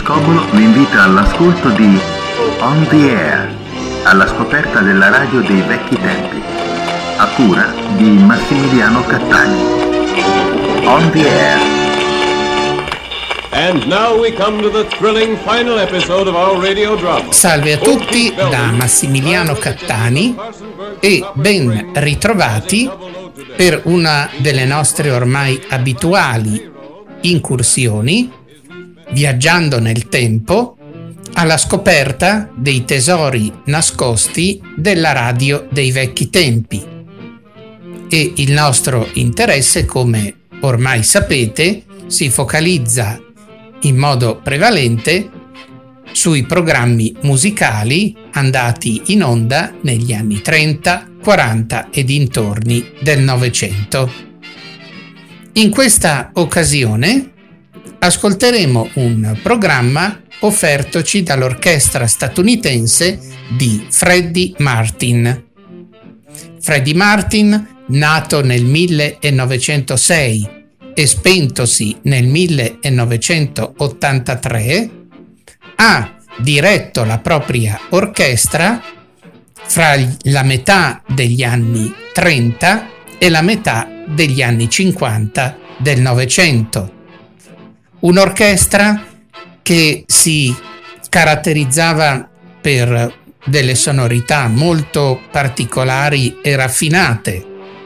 Scobolo vi invita all'ascolto di On the Air, alla scoperta della radio dei vecchi tempi, a cura di Massimiliano Cattani. On the Air. And now we come to the thrilling final episode of our radio drama. Salve a tutti da Massimiliano Cattani e ben ritrovati per una delle nostre ormai abituali incursioni, viaggiando nel tempo alla scoperta dei tesori nascosti della radio dei vecchi tempi. E il nostro interesse, come ormai sapete, si focalizza in modo prevalente sui programmi musicali andati in onda negli anni 30, 40 e dintorni del Novecento. In questa occasione ascolteremo un programma offertoci dall'orchestra statunitense di Freddie Martin. Freddie Martin, nato nel 1906 e spentosi nel 1983, ha diretto la propria orchestra fra la metà degli anni 30 e la metà degli anni 50 del Novecento. Un'orchestra che si caratterizzava per delle sonorità molto particolari e raffinate,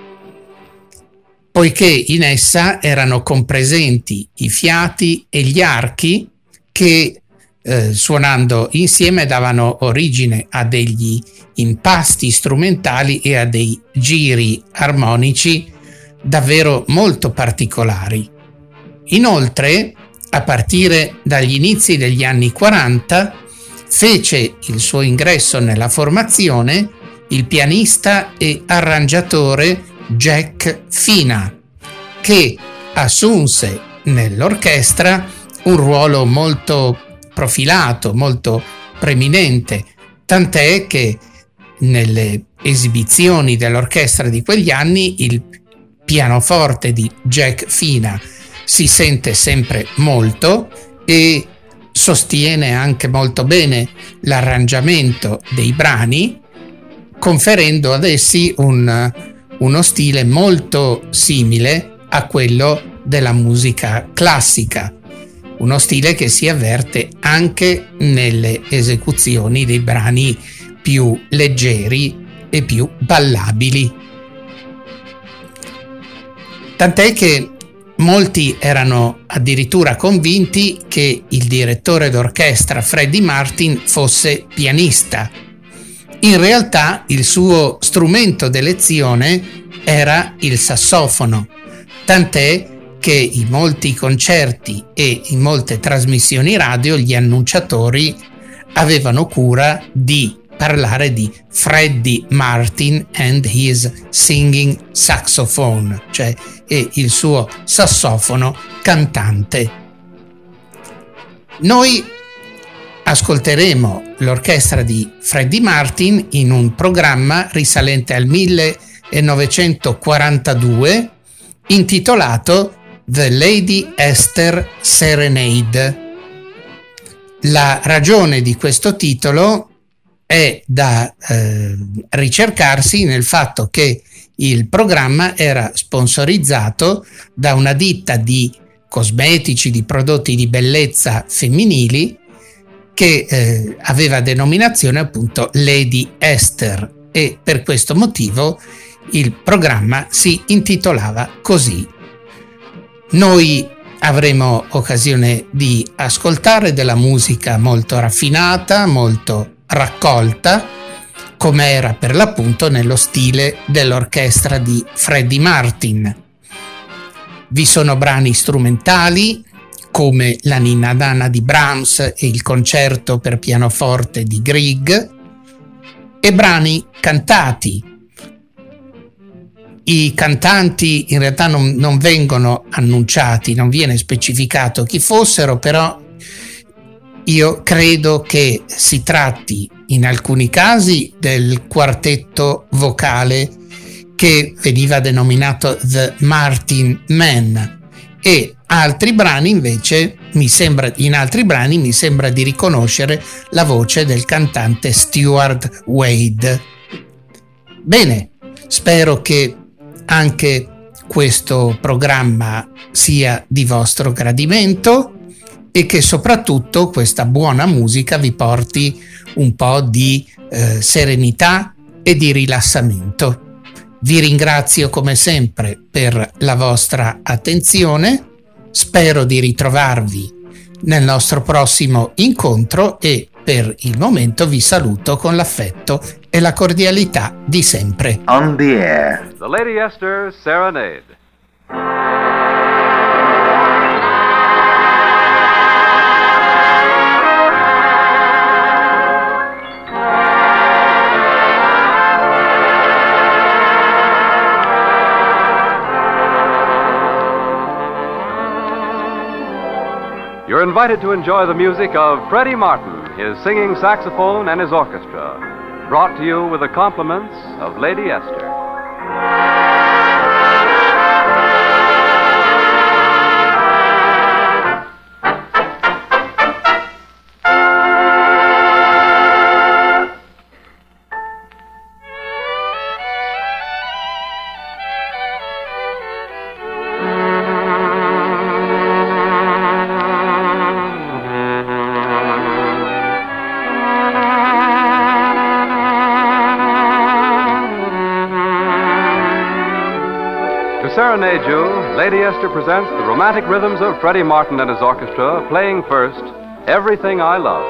poiché in essa erano compresenti i fiati e gli archi che suonando insieme davano origine a degli impasti strumentali e a dei giri armonici davvero molto particolari. Inoltre, a partire dagli inizi degli anni 40, fece il suo ingresso nella formazione il pianista e arrangiatore Jack Fina, che assunse nell'orchestra un ruolo molto profilato, molto preminente, tant'è che nelle esibizioni dell'orchestra di quegli anni il pianoforte di Jack Fina si sente sempre molto e sostiene anche molto bene l'arrangiamento dei brani, conferendo ad essi uno stile molto simile a quello della musica classica, uno stile che si avverte anche nelle esecuzioni dei brani più leggeri e più ballabili. Tant'è che molti erano addirittura convinti che il direttore d'orchestra Freddie Martin fosse pianista. In realtà il suo strumento d'elezione era il sassofono, tant'è che in molti concerti e in molte trasmissioni radio gli annunciatori avevano cura di parlare di Freddie Martin and his singing saxophone, cioè il suo sassofono cantante. Noi ascolteremo l'orchestra di Freddie Martin in un programma risalente al 1942 intitolato The Lady Esther Serenade. La ragione di questo titolo è da ricercarsi nel fatto che il programma era sponsorizzato da una ditta di cosmetici, di prodotti di bellezza femminili che aveva denominazione appunto Lady Esther, e per questo motivo il programma si intitolava così. Noi avremo occasione di ascoltare della musica molto raffinata, molto raccolta, come era per l'appunto nello stile dell'orchestra di Freddie Martin. Vi sono brani strumentali come la Ninna Nanna di Brahms e il concerto per pianoforte di Grieg, e brani cantati. I cantanti in realtà non vengono annunciati, non viene specificato chi fossero, però io credo che si tratti in alcuni casi del quartetto vocale che veniva denominato The Martin Men, e altri brani invece in altri brani mi sembra di riconoscere la voce del cantante Stuart Wade. Bene, spero che anche questo programma sia di vostro gradimento e che soprattutto questa buona musica vi porti un po' di serenità e di rilassamento. Vi ringrazio come sempre per la vostra attenzione, spero di ritrovarvi nel nostro prossimo incontro e per il momento vi saluto con l'affetto e la cordialità di sempre. On the Air. The Lady Esther Serenade. You're invited to enjoy the music of Freddie Martin, his singing saxophone, and his orchestra, brought to you with the compliments of Lady Esther. Serenade you, Lady Esther presents the romantic rhythms of Freddie Martin and his orchestra, playing first, Everything I Love.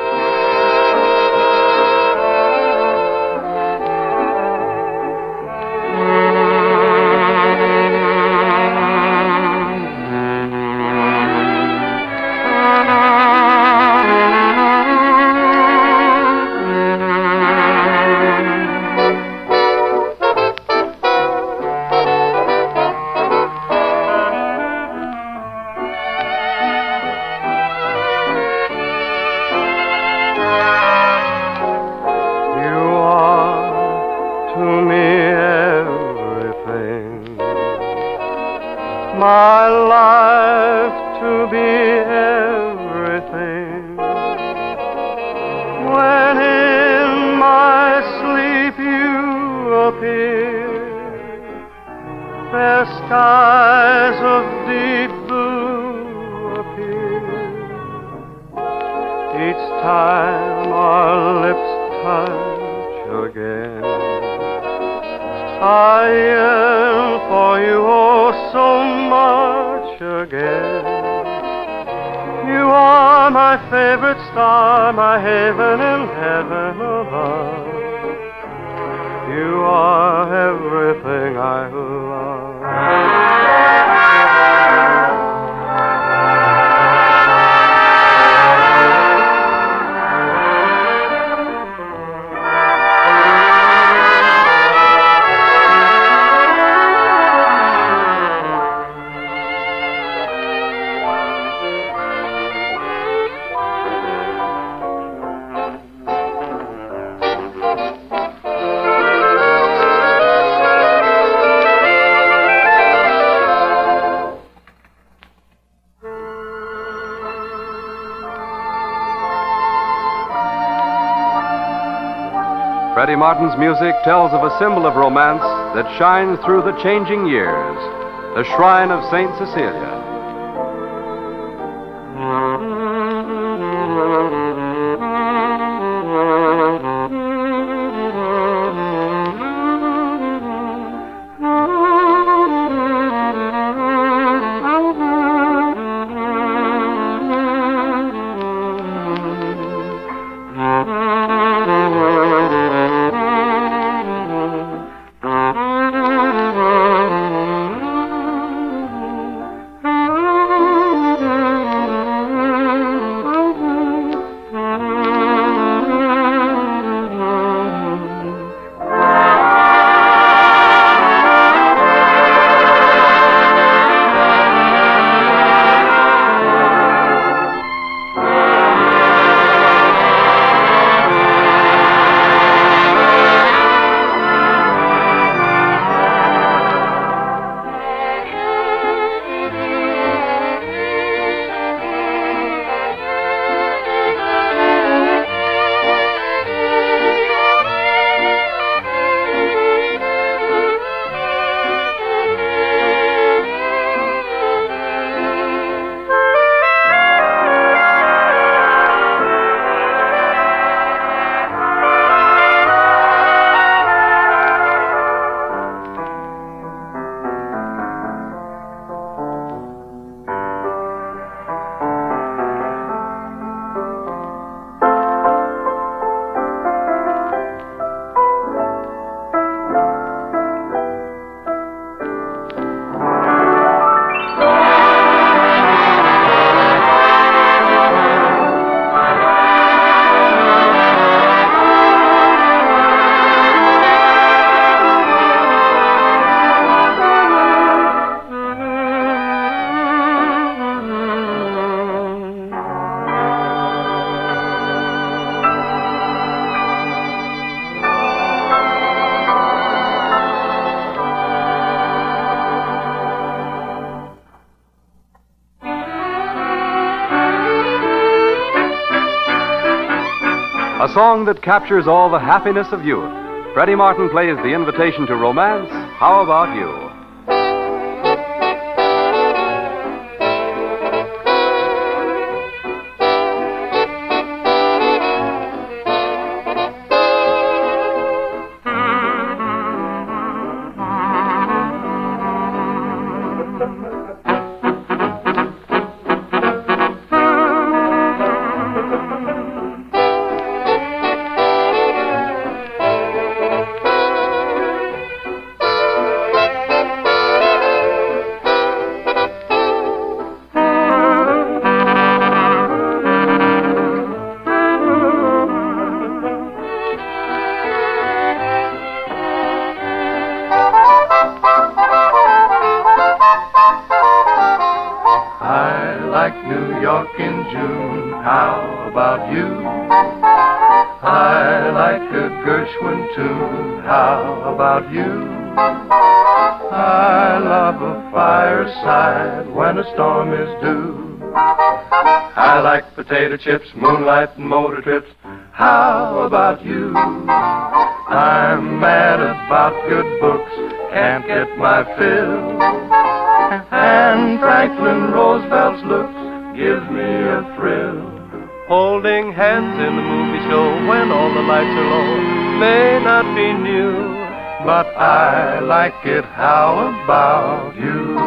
My life to be everything. When in my sleep you appear, fair skies of deep blue appear. Each time our lips touch again, I yearn for you oh so much again. You are my favorite star, my haven in heaven above. You are everything I love. Freddie Martin's music tells of a symbol of romance that shines through the changing years, the shrine of Saint Cecilia. a song that captures all the happiness of youth. Freddie Martin plays the invitation to romance, How About You? New York in June, how about you? I like a Gershwin tune, how about you? I love a fireside when a storm is due. I like potato chips, moonlight and motor trips, how about you? I'm mad about good books, can't get my fill. And Franklin Roosevelt's looks gives me a thrill. Holding hands in the movie show when all the lights are low may not be new, but I like it. How about you?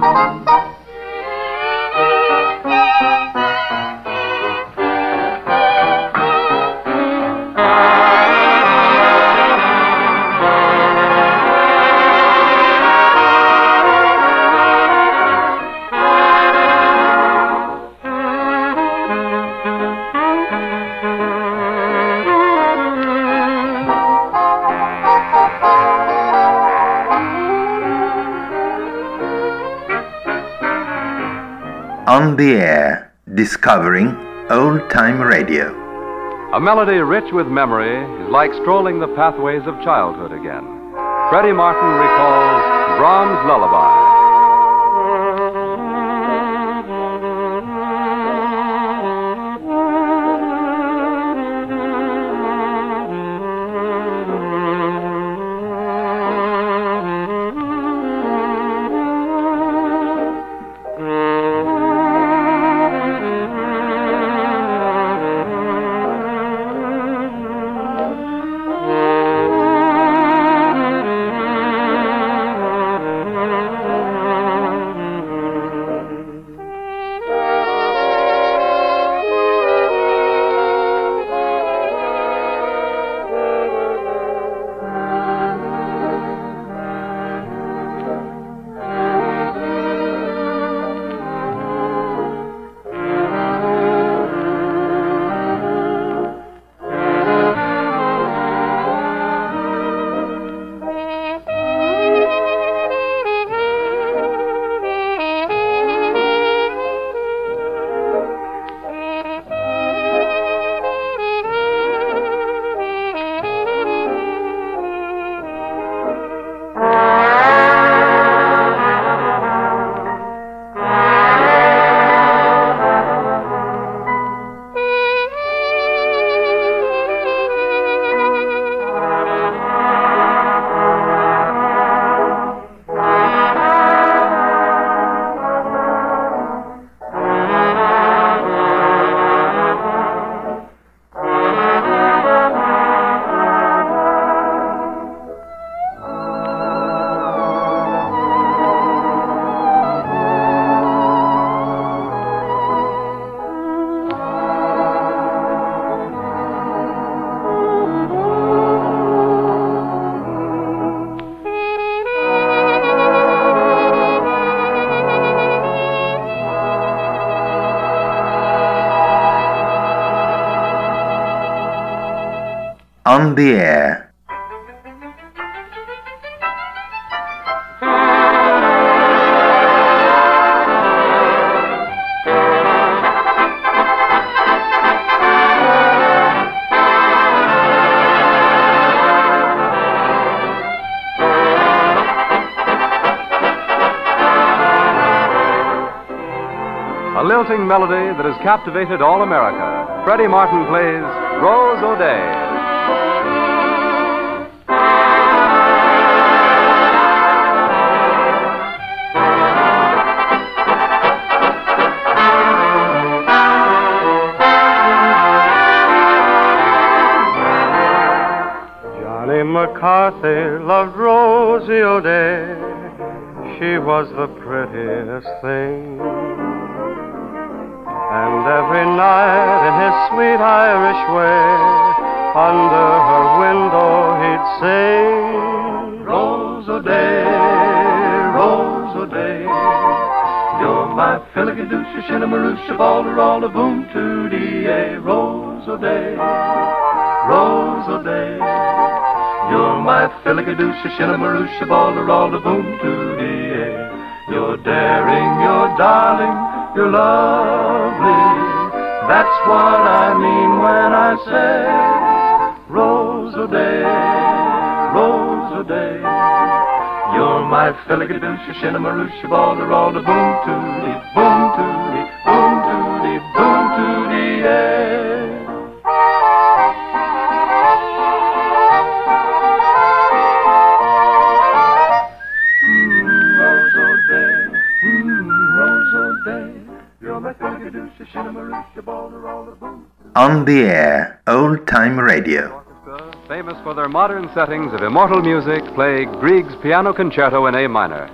On the Air, discovering old-time radio. A melody rich with memory is like strolling the pathways of childhood again. Freddie Martin recalls Brahms' Lullaby. On the Air. A lilting melody that has captivated all America. Freddie Martin plays Rose O'Day. Johnny McCarthy loved Rosie O'Day. She was the prettiest thing. And every night in his sweet Irish way, under her window he'd sing, Rose O'Day, Rose O'Day, you're my filligadoosh, shinnamaroosh, balderall, boom tootie, Rose O'Day, Rose O'Day, you're my filligadoosh, shinnamaroosh, balderall, boom tootie, you're daring, you're darling, you're lovely, that's what I mean when I say Rose O'Day, Rose O'Day. You're my filligadoosh, shinnamaroosh, balderall, boom tootie, boom tootie, boom tootie, boom tootie, yeah. On the Air, Old-Time Radio. Famous for their modern settings of immortal music, play Grieg's Piano Concerto in A minor.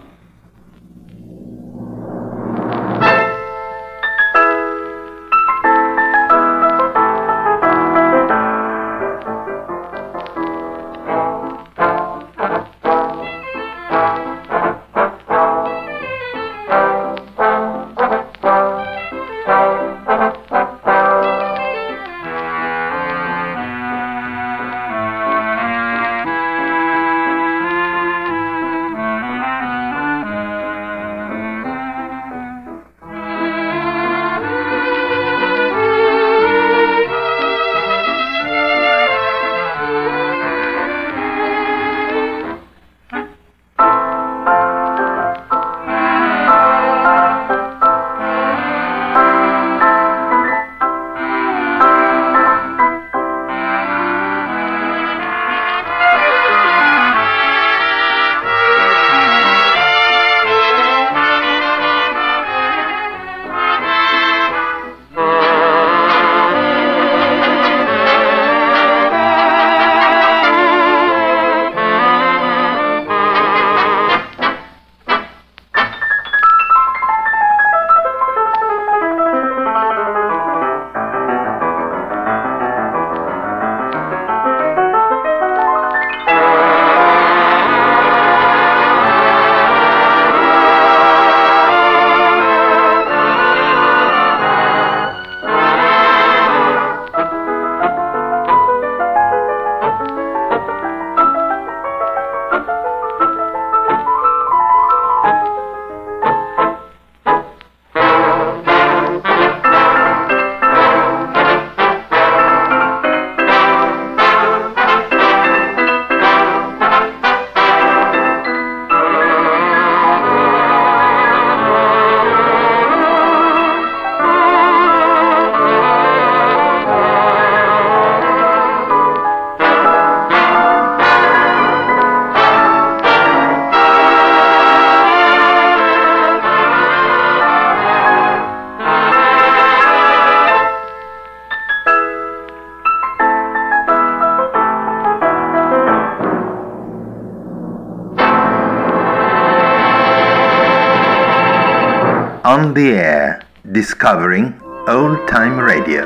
On the Air, discovering old-time radio.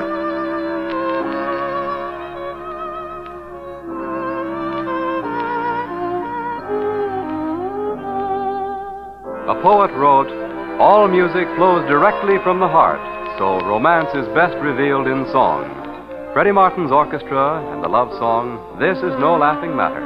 A poet wrote, "All music flows directly from the heart, so romance is best revealed in song." Freddie Martin's orchestra and the love song, "This Is No Laughing Matter."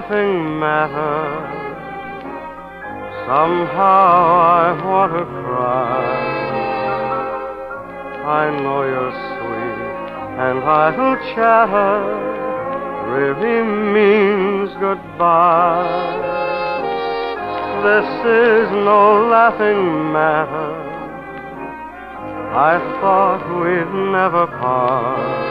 laughing matter. Somehow I want to cry. I know you're sweet and idle chatter really means goodbye. This is no laughing matter. I thought we'd never part.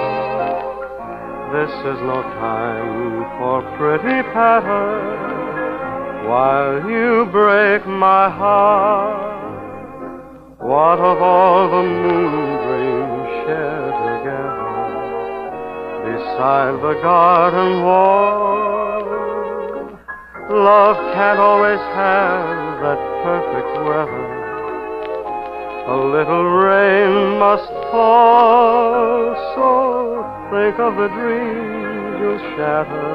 This is no time for pretty patter while you break my heart. What of all the moon dreams shared together beside the garden wall? Love can't always have that perfect weather. A little rain must fall, so think of the dreams you'll shatter.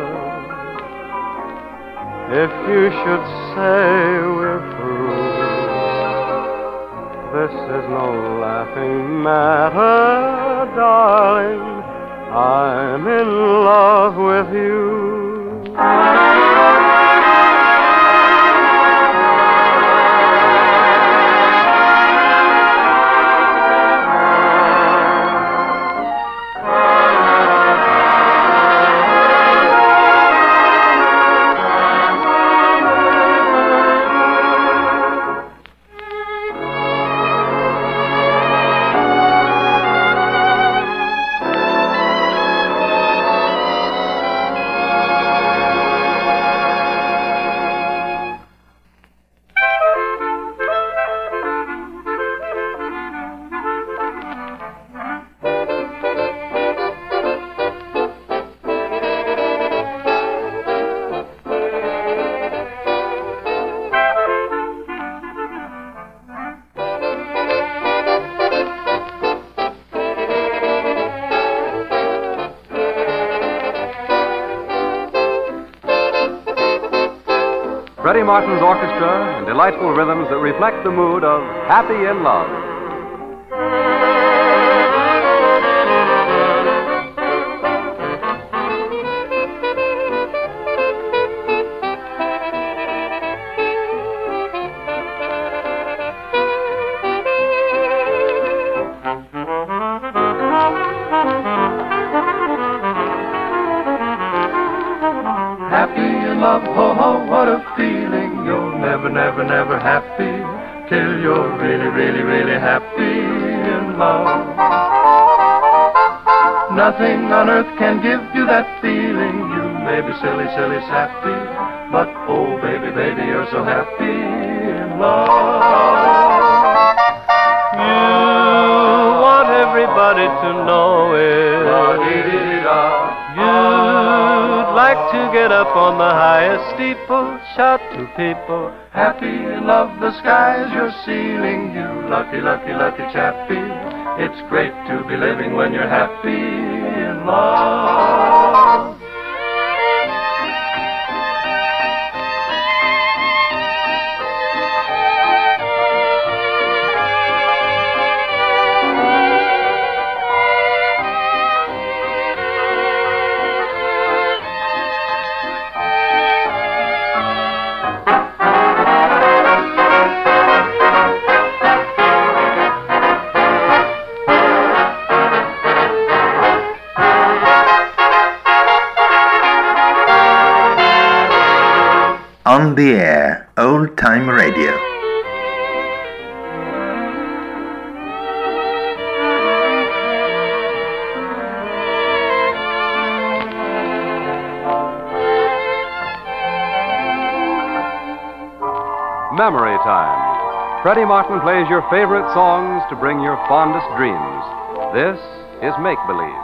If you should say we're through, this is no laughing matter, darling. I'm in love with you. Freddie Martin's orchestra and delightful rhythms that reflect the mood of Happy in Love. Happy in love, ho ho, what a feeling. You're never, never, never happy till you're really, really, really happy in love. Nothing on earth can give you that feeling. You may be silly, silly, sappy, but oh baby, baby, you're so happy in love. You want everybody to know it. You'd like to get up on the highest steeple, shout to people, happy in love, the sky's your ceiling. You lucky, lucky, lucky chappy. It's great to be living when you're happy in love. On the Air, Old Time Radio. Memory Time. Freddie Martin plays your favorite songs to bring your fondest dreams. This is Make Believe.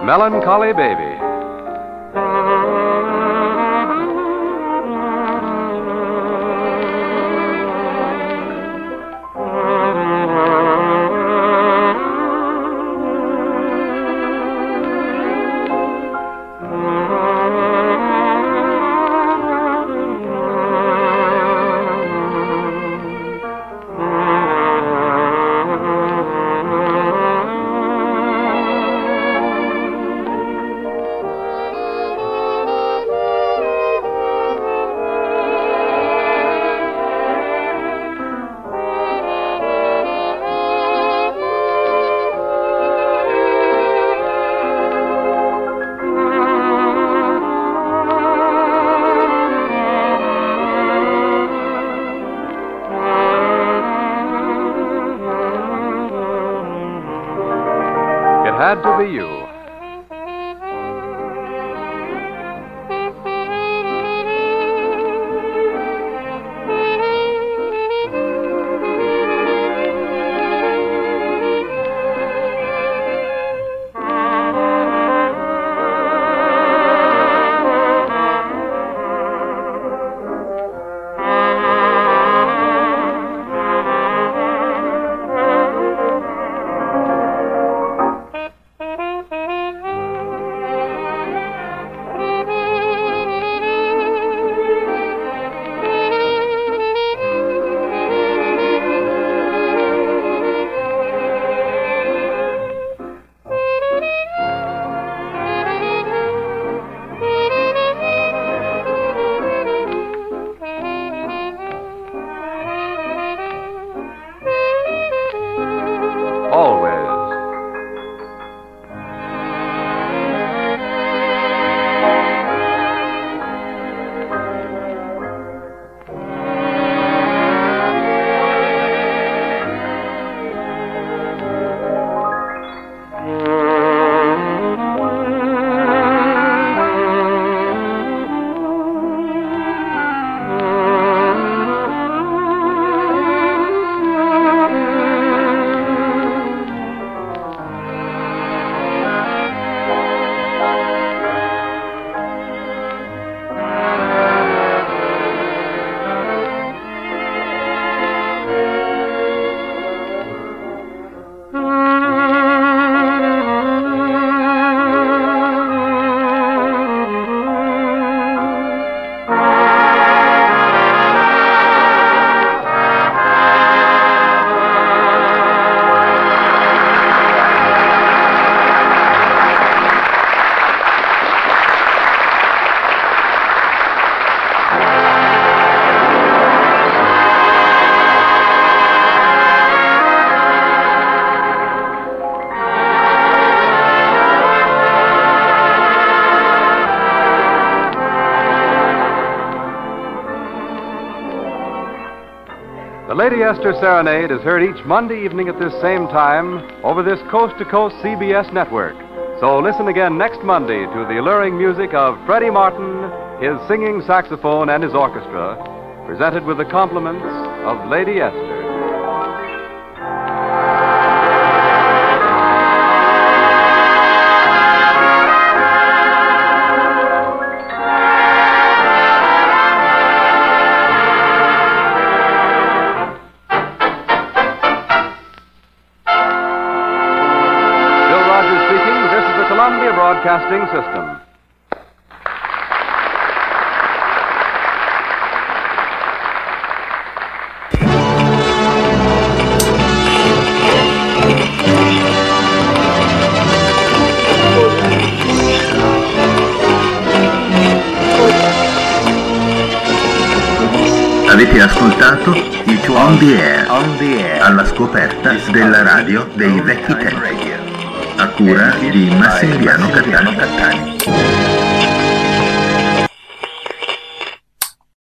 Melancholy Baby. Had to be you. The Lady Esther Serenade is heard each Monday evening at this same time over this coast-to-coast CBS network. So listen again next Monday to the alluring music of Freddie Martin, his singing saxophone, and his orchestra, presented with the compliments of Lady Esther. Broadcasting System. Avete ascoltato il On the Air, alla scoperta della radio dei vecchi tempi, a cura di Massimiliano Cattani.